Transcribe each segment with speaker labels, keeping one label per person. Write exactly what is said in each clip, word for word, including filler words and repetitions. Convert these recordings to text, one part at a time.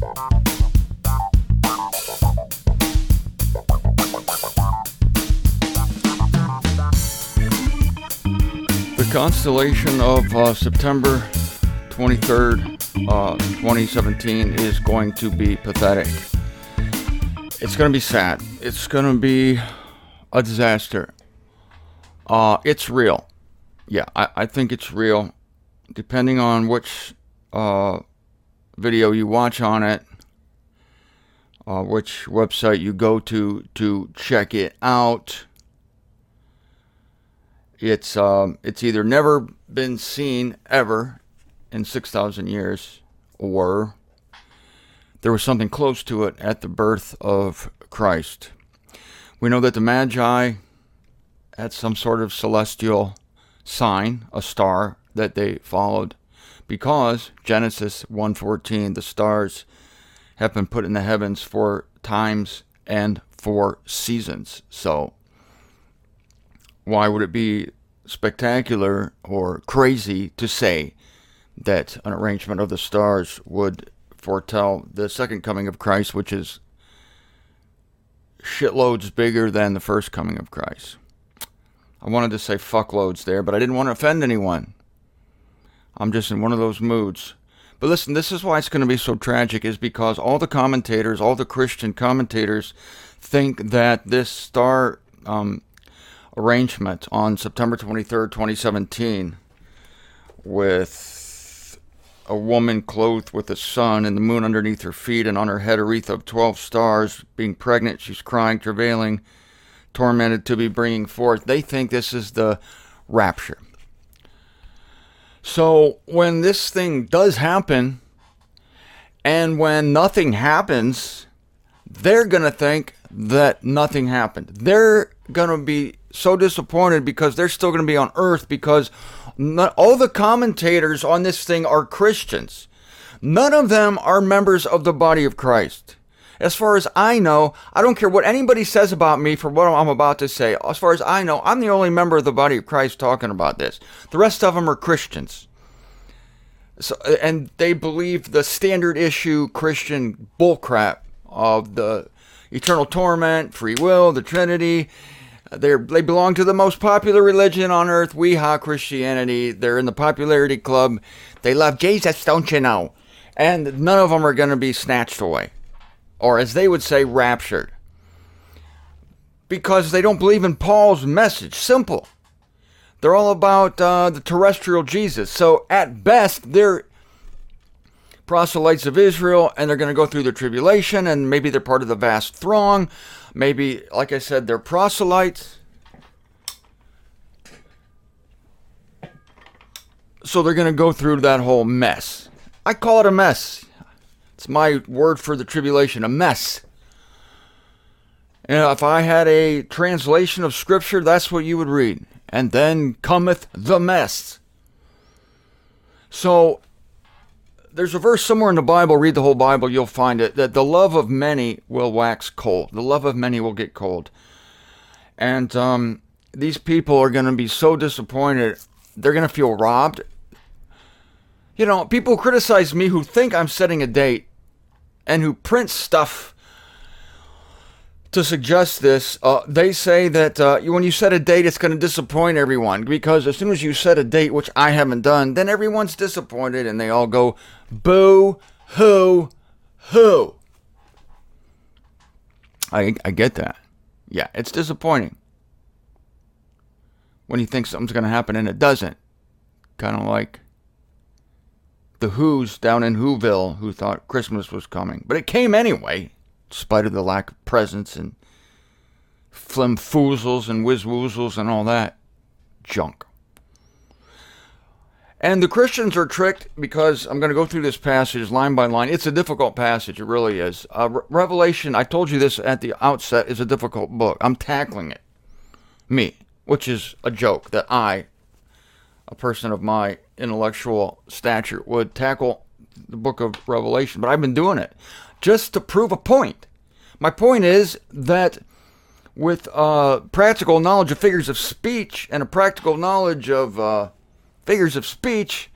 Speaker 1: The constellation of uh, September twenty-third, uh, twenty seventeen is going to be pathetic. It's going to be sad. It's going to be a disaster. Uh, it's real. Yeah, I, I think it's real. Depending on which uh, video you watch on it, uh, which website you go to to check it out, it's um, it's either never been seen ever in six thousand years, or there was something close to it at the birth of Christ. We know that the Magi had some sort of celestial sign, a star that they followed, because Genesis one fourteen, the stars have been put in the heavens for times and for seasons. So why would it be spectacular or crazy to say that an arrangement of the stars would foretell the second coming of Christ, which is shitloads bigger than the first coming of Christ? I wanted to say fuckloads there, but I didn't want to offend anyone. I'm just in one of those moods. But listen, this is why it's going to be so tragic, is because all the commentators, all the Christian commentators, think that this star um, arrangement on September twenty-third, twenty seventeen, with a woman clothed with the sun and the moon underneath her feet, and on her head a wreath of twelve stars, being pregnant, she's crying, travailing, tormented to be bringing forth. They think this is the rapture. So when this thing does happen, and when nothing happens, they're going to think that nothing happened. They're going to be so disappointed because they're still going to be on earth, because not, all the commentators on this thing are Christians. None of them are members of the body of Christ. As far as I know, I don't care what anybody says about me for what I'm about to say. As far as I know, I'm the only member of the body of Christ talking about this. The rest of them are Christians. So, and they believe the standard issue Christian bullcrap of the eternal torment, free will, the Trinity. They're, they belong to the most popular religion on earth, Weehaw Christianity. They're in the popularity club. They love Jesus, don't you know? And none of them are going to be snatched away, or as they would say, raptured, because they don't believe in Paul's message. Simple. They're all about uh, the terrestrial Jesus. So at best, they're proselytes of Israel, and they're going to go through the tribulation, and maybe they're part of the vast throng. Maybe, like I said, they're proselytes. So they're going to go through that whole mess. I call it a mess. It's my word for the tribulation, a mess. And if I had a translation of Scripture, that's what you would read. And then cometh the mess. So there's a verse somewhere in the Bible, read the whole Bible, you'll find it, that the love of many will wax cold. The love of many will get cold. And um, these people are going to be so disappointed. They're going to feel robbed. You know, people criticize me who think I'm setting a date and who print stuff to suggest this. Uh, they say that uh, when you set a date, it's going to disappoint everyone, because as soon as you set a date, which I haven't done, then everyone's disappointed and they all go boo, hoo, hoo. I, I get that. Yeah, it's disappointing when you think something's going to happen and it doesn't. Kind of like the Who's down in Whoville who thought Christmas was coming. But it came anyway, in spite of the lack of presents and flimfoozles and whizwoozles and all that junk. And the Christians are tricked, because I'm going to go through this passage line by line. It's a difficult passage. It really is. Uh, Re- Revelation, I told you this at the outset, is a difficult book. I'm tackling it. Me. Which is a joke that I, a person of my intellectual stature, would tackle the book of Revelation. But I've been doing it just to prove a point. My point is that with uh, practical knowledge of figures of speech and a practical knowledge of uh, figures of speech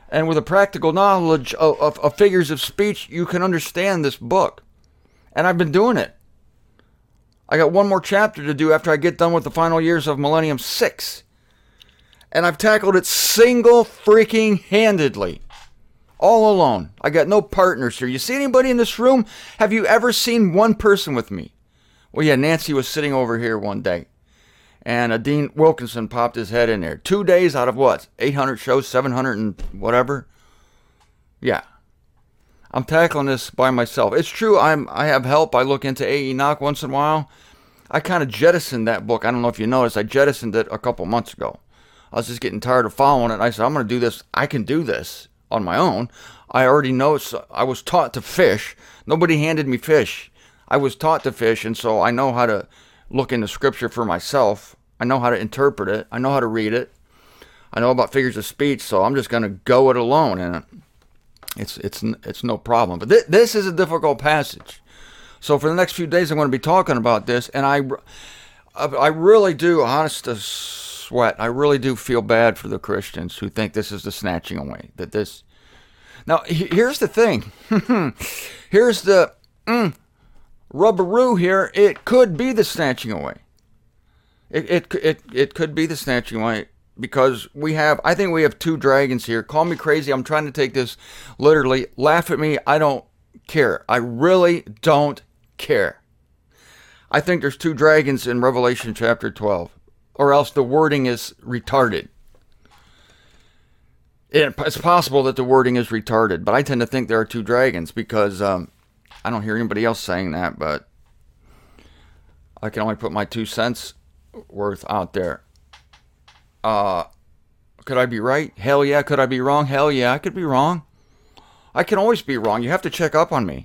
Speaker 1: And with a practical knowledge of, of, of figures of speech, you can understand this book. And I've been doing it. I got one more chapter to do after I get done with the final years of Millennium six. And I've tackled it single freaking handedly. All alone. I got no partners here. You see anybody in this room? Have you ever seen one person with me? Well, yeah, Nancy was sitting over here one day. And uh, Dean Wilkinson popped his head in there. Two days out of what? eight hundred shows, seven hundred and whatever? Yeah. I'm tackling this by myself. It's true, I'm, I have help. I look into A. Enoch once in a while. I kind of jettisoned that book. I don't know if you noticed. I jettisoned it a couple months ago. I was just getting tired of following it. And I said, I'm going to do this. I can do this on my own. I already know. So I was taught to fish. Nobody handed me fish. I was taught to fish, and so I know how to look into Scripture for myself. I know how to interpret it. I know how to read it. I know about figures of speech, so I'm just going to go it alone, and it's it's it's no problem. But th- this is a difficult passage. So for the next few days, I'm going to be talking about this, and I, I really do, honest to sweat, I really do feel bad for the Christians who think this is the snatching away. That this. Now, here's the thing. Here's the mm, rubberoo here. It could be the snatching away. It, it it it could be the snatching away because we have, I think we have two dragons here. Call me crazy. I'm trying to take this literally. Laugh at me. I don't care. I really don't care. I think there's two dragons in Revelation chapter twelve, or else the wording is retarded. It's possible that the wording is retarded, but I tend to think there are two dragons because um, I don't hear anybody else saying that, but I can only put my two cents worth out there. Uh, could I be right? Hell yeah. Could I be wrong? Hell yeah, I could be wrong. I can always be wrong. You have to check up on me.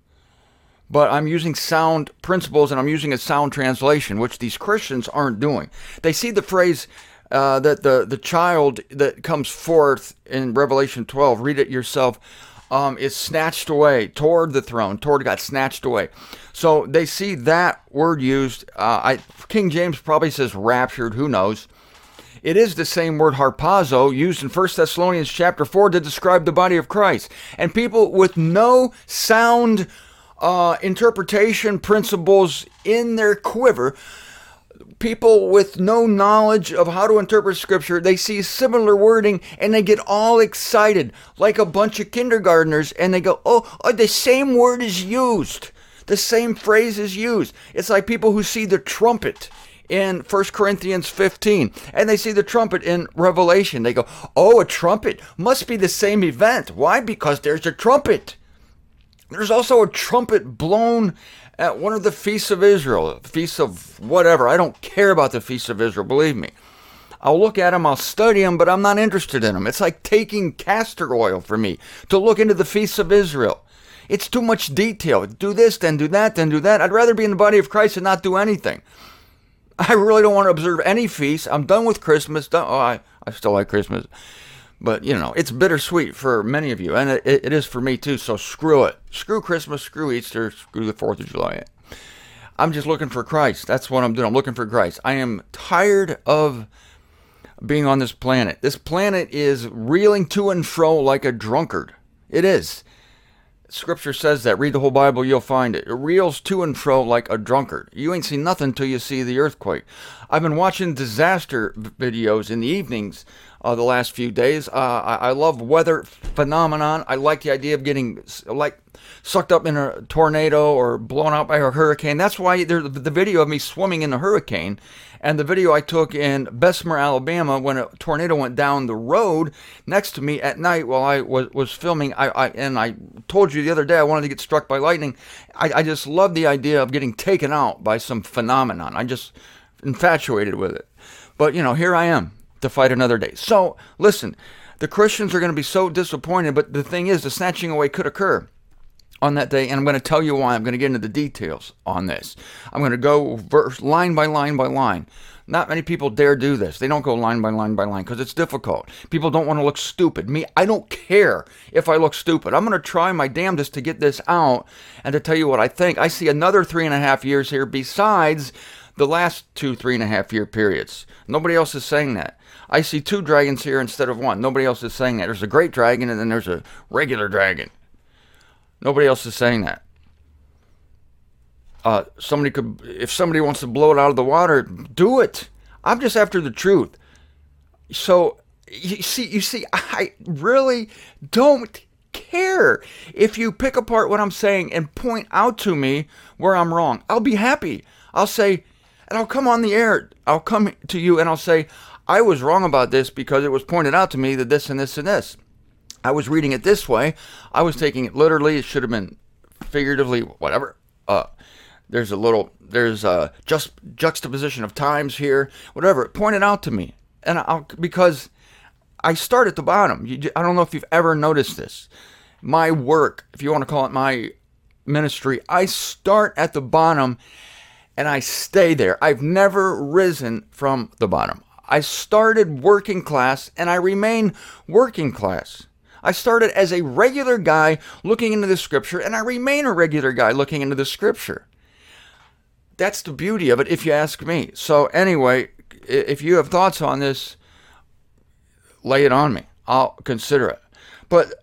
Speaker 1: But I'm using sound principles and I'm using a sound translation, which these Christians aren't doing. They see the phrase uh, that the, the child that comes forth in Revelation twelve, read it yourself, um, is snatched away toward the throne, toward God, snatched away. So they see that word used. Uh, I, King James probably says raptured, who knows. It is the same word harpazo used in First Thessalonians chapter four to describe the body of Christ. And people with no sound uh, interpretation principles in their quiver, people with no knowledge of how to interpret Scripture, they see similar wording and they get all excited like a bunch of kindergartners and they go, oh, oh the same word is used. The same phrase is used. It's like people who see the trumpet in First Corinthians fifteen, and they see the trumpet in Revelation. They go, oh, a trumpet must be the same event. Why? Because there's a trumpet. There's also a trumpet blown at one of the feasts of Israel, feasts of whatever. I don't care about the feasts of Israel, believe me. I'll look at them, I'll study them, but I'm not interested in them. It's like taking castor oil for me to look into the feasts of Israel. It's too much detail. Do this, then do that, then do that. I'd rather be in the body of Christ and not do anything. I really don't want to observe any feasts. I'm done with Christmas. Done, oh, I, I still like Christmas. But, you know, it's bittersweet for many of you. And it, it is for me, too. So screw it. Screw Christmas. Screw Easter. Screw the fourth of July. I'm just looking for Christ. That's what I'm doing. I'm looking for Christ. I am tired of being on this planet. This planet is reeling to and fro like a drunkard. It is. Scripture says that. Read the whole Bible, you'll find it. It reels to and fro like a drunkard. You ain't seen nothing till you see the earthquake. I've been watching disaster videos in the evenings uh, the last few days. Uh, I, I love weather phenomenon. I like the idea of getting like sucked up in a tornado or blown out by a hurricane. That's why there's the video of me swimming in a hurricane. And the video I took in Bessemer, Alabama, when a tornado went down the road next to me at night while I was, was filming. I, I and I told you the other day I wanted to get struck by lightning. I, I just love the idea of getting taken out by some phenomenon. I just infatuated with it. But, you know, here I am to fight another day. So, listen, the Christians are going to be so disappointed, but the thing is, the snatching away could occur on that day, and I'm going to tell you why. I'm going to get into the details on this. I'm going to go verse line by line by line. Not many people dare do this. They don't go line by line by line because it's difficult. People don't want to look stupid. Me, I don't care if I look stupid. I'm going to try my damnedest to get this out and to tell you what I think. I see another three and a half years here besides the last two, three and a half year periods. Nobody else is saying that. I see two dragons here instead of one. Nobody else is saying that. There's a great dragon and then there's a regular dragon. Nobody else is saying that. Uh, somebody could, if somebody wants to blow it out of the water, do it. I'm just after the truth. So you see, you see, I really don't care if you pick apart what I'm saying and point out to me where I'm wrong. I'll be happy. I'll say, and I'll come on the air. I'll come to you and I'll say, I was wrong about this because it was pointed out to me that this and this and this. I was reading it this way. I was taking it literally. It should have been figuratively, whatever. Uh, there's a little, there's a just juxtaposition of times here, whatever. It pointed out to me. And I'll, because I start at the bottom. You, I don't know if you've ever noticed this. My work, if you want to call it my ministry, I start at the bottom and I stay there. I've never risen from the bottom. I started working class and I remain working class. I started as a regular guy looking into the scripture and I remain a regular guy looking into the scripture. That's the beauty of it, if you ask me. So anyway, if you have thoughts on this, lay it on me. I'll consider it. But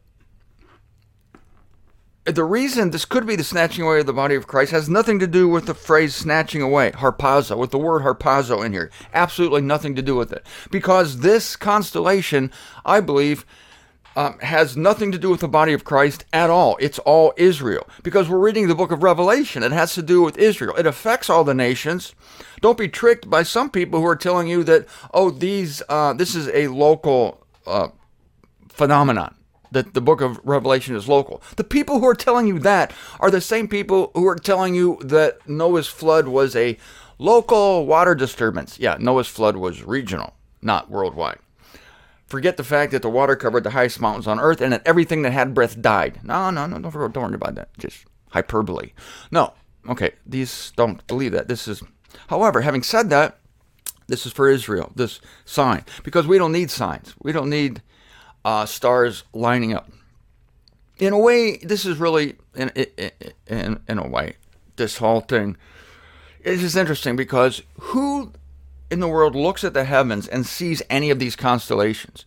Speaker 1: the reason this could be the snatching away of the body of Christ has nothing to do with the phrase snatching away, harpazo, with the word harpazo in here. Absolutely nothing to do with it. Because this constellation, I believe, um, has nothing to do with the body of Christ at all. It's all Israel. Because we're reading the book of Revelation. It has to do with Israel. It affects all the nations. Don't be tricked by some people who are telling you that, oh, these, uh, this is a local uh, phenomenon. That the book of Revelation is local. The people who are telling you that are the same people who are telling you that Noah's flood was a local water disturbance. Yeah, Noah's flood was regional, not worldwide. Forget the fact that the water covered the highest mountains on earth and that everything that had breath died. No, no, no, don't, don't worry about that. Just hyperbole. No, okay, these don't believe that. This is, however, having said that, this is for Israel, this sign. Because we don't need signs. We don't need Uh, stars lining up. In a way, this is really, in, in, in a way, this whole thing is just interesting because who in the world looks at the heavens and sees any of these constellations?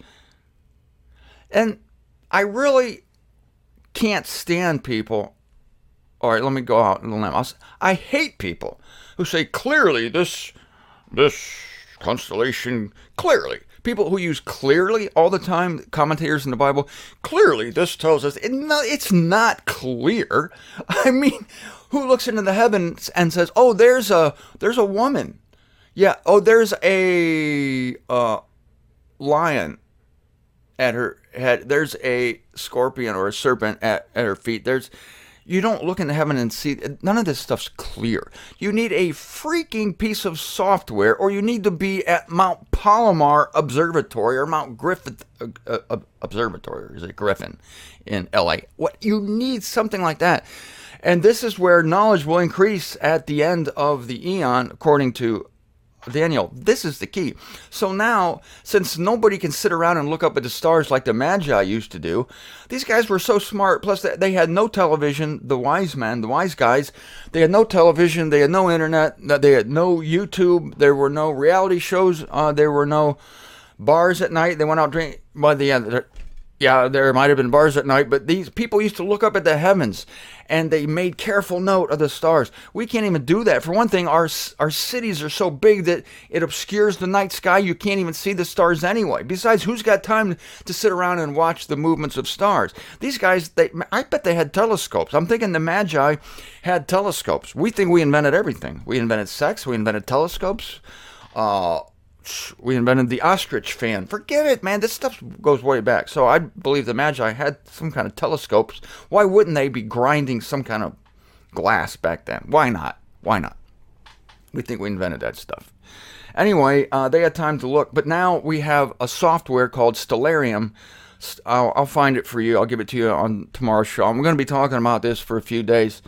Speaker 1: And I really can't stand people. All right, let me go out on a limb. I hate people who say, clearly, this, this constellation, clearly. People who use clearly all the time, commentators in the Bible, clearly this tells us, it, no, it's not clear. I mean, who looks into the heavens and says, oh, there's a there's a woman. Yeah, oh, there's a uh, lion at her head. There's a scorpion or a serpent at, at her feet. There's You don't look into heaven and see, none of this stuff's clear. You need a freaking piece of software, or you need to be at Mount Palomar Observatory, or Mount Griffith uh, uh, Observatory, or is it Griffin in L A? What, you need something like that. And this is where knowledge will increase at the end of the eon, according to Daniel. This is the key. So now, since nobody can sit around and look up at the stars like the Magi used to do, these guys were so smart, plus they had no television, the wise men, the wise guys, they had no television, they had no internet, they had no YouTube, there were no reality shows, uh, there were no bars at night, they went out drinking, by the end, yeah, there might have been bars at night, but these people used to look up at the heavens and they made careful note of the stars. We can't even do that. For one thing, our our cities are so big that it obscures the night sky. You can't even see the stars anyway. Besides, who's got time to sit around and watch the movements of stars? These guys, they, I bet they had telescopes. I'm thinking the Magi had telescopes. We think we invented everything. We invented sex. We invented telescopes. Uh... We invented the ostrich fan. Forget it, man. This stuff goes way back. So I believe the Magi had some kind of telescopes. Why wouldn't they be grinding some kind of glass back then? Why not? Why not? We think we invented that stuff. Anyway, uh, they had time to look. But now we have a software called Stellarium. I'll, I'll find it for you. I'll give it to you on tomorrow's show. I'm going to be talking about this for a few days.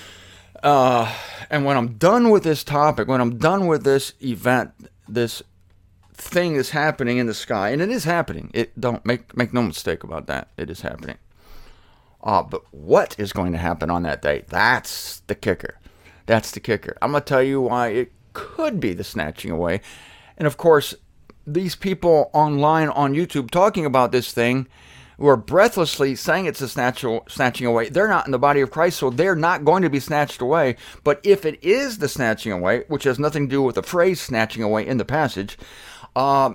Speaker 1: Uh, and when I'm done with this topic, when I'm done with this event, this thing is happening in the sky, and it is happening. It don't make make no mistake about that. It is happening. Uh, but what is going to happen on that day? That's the kicker. That's the kicker. I'm going to tell you why it could be the snatching away. And of course, these people online on YouTube talking about this thing who are breathlessly saying it's a snatch, snatching away, they're not in the body of Christ, so they're not going to be snatched away. But if it is the snatching away, which has nothing to do with the phrase snatching away in the passage, uh,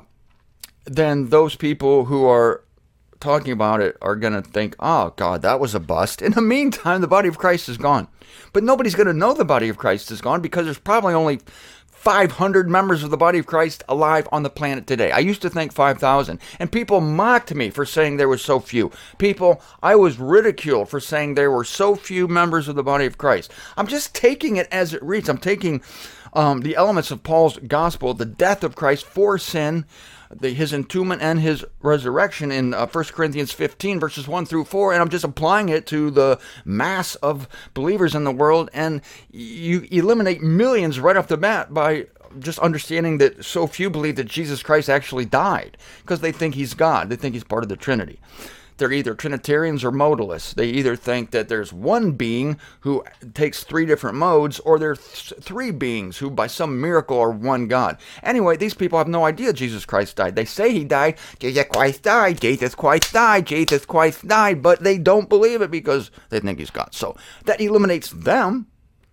Speaker 1: then those people who are talking about it are going to think, oh, God, that was a bust. In the meantime, the body of Christ is gone. But nobody's going to know the body of Christ is gone because there's probably only five hundred members of the body of Christ alive on the planet today. I used to think five thousand, and people mocked me for saying there were so few. People, I was ridiculed for saying there were so few members of the body of Christ. I'm just taking it as it reads. I'm taking um, the elements of Paul's gospel, the death of Christ for sin, the, his entombment and his resurrection in uh, First Corinthians fifteen, verses one through four, and I'm just applying it to the mass of believers in the world, and you eliminate millions right off the bat by just understanding that so few believe that Jesus Christ actually died, because they think he's God. They think he's part of the Trinity. They're either Trinitarians or modalists. They either think that there's one being who takes three different modes, or there's th- three beings who by some miracle are one God. Anyway, these people have no idea Jesus Christ died. They say he died. Jesus Christ died. Jesus Christ died. Jesus Christ died. But they don't believe it because they think he's God. So that eliminates them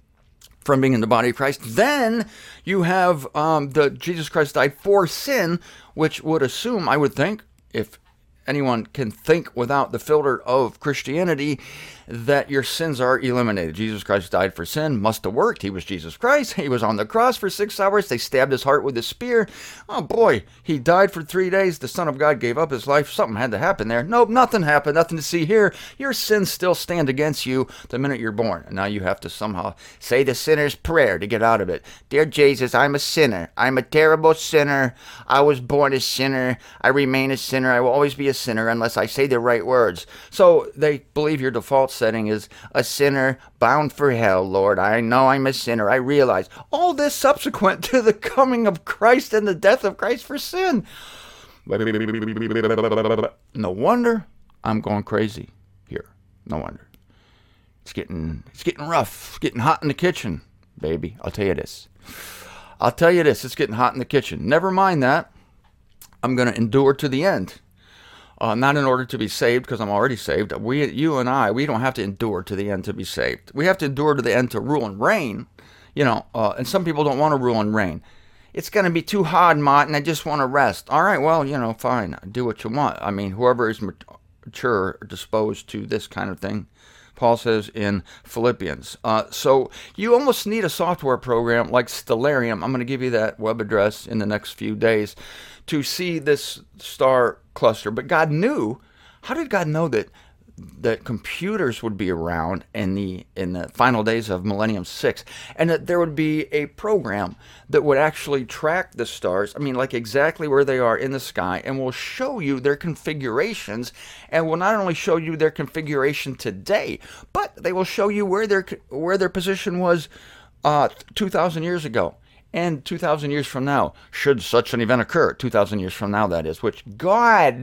Speaker 1: from being in the body of Christ. Then you have um, the Jesus Christ died for sin, which would assume, I would think, if anyone can think without the filter of Christianity, that your sins are eliminated. Jesus Christ died for sin, must have worked. He was Jesus Christ. He was on the cross for six hours. They stabbed his heart with a spear. Oh boy, he died for three days. The Son of God gave up his life. Something had to happen there. Nope, nothing happened. Nothing to see here. Your sins still stand against you the minute you're born. And now you have to somehow say the sinner's prayer to get out of it. Dear Jesus, I'm a sinner. I'm a terrible sinner. I was born a sinner. I remain a sinner. I will always be a sinner unless I say the right words. So they believe your default setting is a sinner bound for hell, Lord. I know I'm a sinner. I realize. All this subsequent to the coming of Christ and the death of Christ for sin. No wonder I'm going crazy here. No wonder. It's getting it's getting rough. It's getting hot in the kitchen, baby. I'll tell you this. I'll tell you this. It's getting hot in the kitchen. Never mind that. I'm going to endure to the end. Uh, not in order to be saved, because I'm already saved. We, you and I, we don't have to endure to the end to be saved. We have to endure to the end to rule and reign. You know, uh, and some people don't want to rule and reign. It's going to be too hard, Martin. I just want to rest. All right, well, you know, fine. Do what you want. I mean, whoever is mature or disposed to this kind of thing, Paul says in Philippians. Uh, so you almost need a software program like Stellarium. I'm going to give you that web address in the next few days to see this star cluster. But God knew. How did God know that that computers would be around in the in the final days of Millennium six, and that there would be a program that would actually track the stars, I mean, like exactly where they are in the sky, and will show you their configurations, and will not only show you their configuration today, but they will show you where their where their position was uh, two thousand years ago. And two thousand years from now, should such an event occur, two thousand years from now, that is, which, God,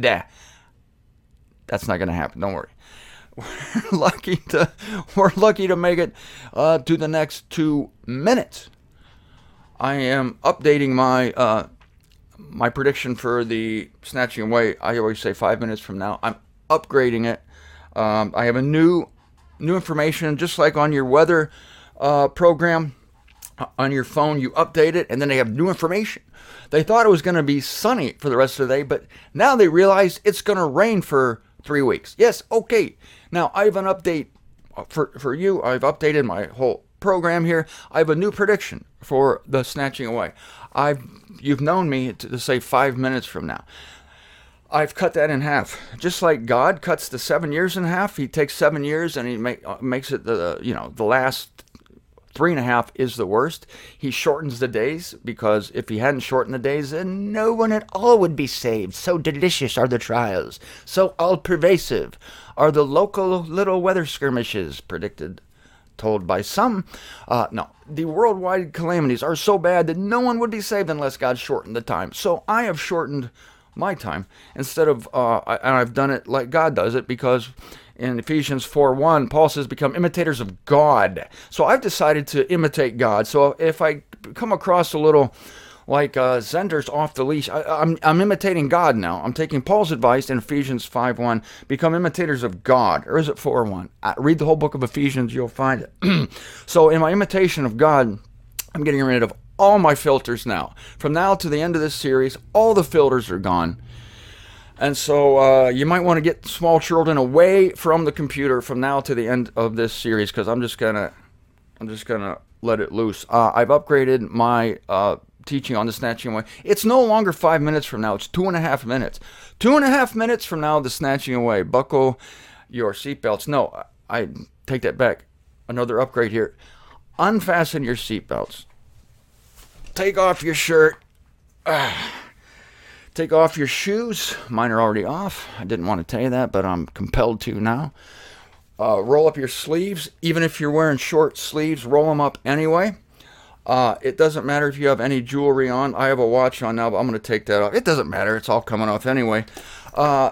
Speaker 1: that's not going to happen. Don't worry. We're lucky to, we're lucky to make it uh, to the next two minutes. I am updating my uh, my prediction for the snatching away. I always say five minutes from now. I'm upgrading it. Um, I have a new new information, just like on your weather uh, program. On your phone, you update it, and then they have new information. They thought it was going to be sunny for the rest of the day, but now they realize it's going to rain for three weeks. Yes, okay. Now, I have an update for, for you. I've updated my whole program here. I have a new prediction for the snatching away. I've You've known me to, to say five minutes from now. I've cut that in half. Just like God cuts the seven years in half, he takes seven years and he make, uh, makes it the, you know, the last three and a half is the worst. He shortens the days, because if he hadn't shortened the days, then no one at all would be saved. So delicious are the trials. So all-pervasive are the local little weather skirmishes predicted, told by some. Uh, no, the worldwide calamities are so bad that no one would be saved unless God shortened the time. So I have shortened my time instead of, uh, I, and I've done it like God does it, because in Ephesians four one, Paul says, become imitators of God. So I've decided to imitate God. So if I come across a little like uh, Zender's off the leash. I, I'm, I'm imitating God now. I'm taking Paul's advice in Ephesians five one. Become imitators of God. Or is it four one? Uh, read the whole book of Ephesians. You'll find it. So in my imitation of God, I'm getting rid of all my filters now. From now to the end of this series, all the filters are gone. And so uh, you might want to get small children away from the computer from now to the end of this series, because I'm just gonna, I'm just gonna let it loose. Uh, I've upgraded my uh, teaching on the snatching away. It's no longer five minutes from now. It's two and a half minutes. Two and a half minutes from now, the snatching away. Buckle your seatbelts. No, I take that back. Another upgrade here. Unfasten your seatbelts. Take off your shirt. Ah. Take off your shoes. Mine are already off. I didn't want to tell you that, but I'm compelled to now. Uh, roll up your sleeves. Even if you're wearing short sleeves, roll them up anyway. Uh, it doesn't matter if you have any jewelry on. I have a watch on now, but I'm going to take that off. It doesn't matter. It's all coming off anyway. Uh,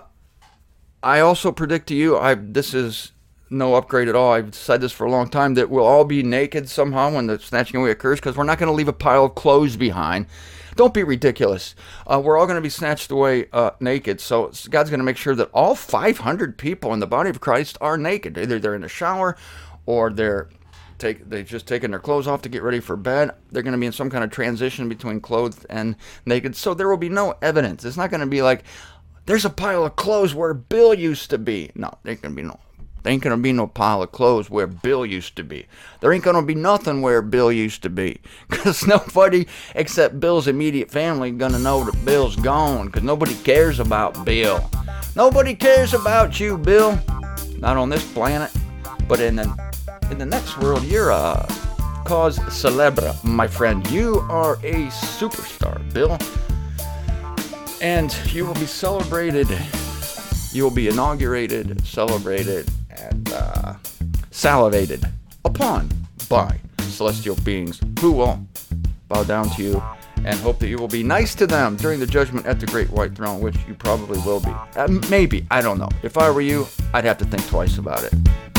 Speaker 1: I also predict to you, I this is no upgrade at all. I've said this for a long time, that we'll all be naked somehow when the snatching away occurs, because we're not going to leave a pile of clothes behind. Don't be ridiculous. Uh, we're all going to be snatched away uh, naked. So God's going to make sure that all five hundred people in the body of Christ are naked. Either they're in the shower, or they're take they've just taken their clothes off to get ready for bed. They're going to be in some kind of transition between clothed and naked. So there will be no evidence. It's not going to be like, there's a pile of clothes where Bill used to be. No, there ain't going to be no. There ain't going to be no pile of clothes where Bill used to be. There ain't going to be nothing where Bill used to be. Because nobody except Bill's immediate family going to know that Bill's gone. Because nobody cares about Bill. Nobody cares about you, Bill. Not on this planet. But in the, in the next world, you're a cause célèbre, my friend. You are a superstar, Bill. And you will be celebrated. You will be inaugurated, celebrated, and uh, salivated upon by celestial beings who will bow down to you and hope that you will be nice to them during the judgment at the great white throne, which you probably will be. Uh, maybe. I don't know. If I were you, I'd have to think twice about it.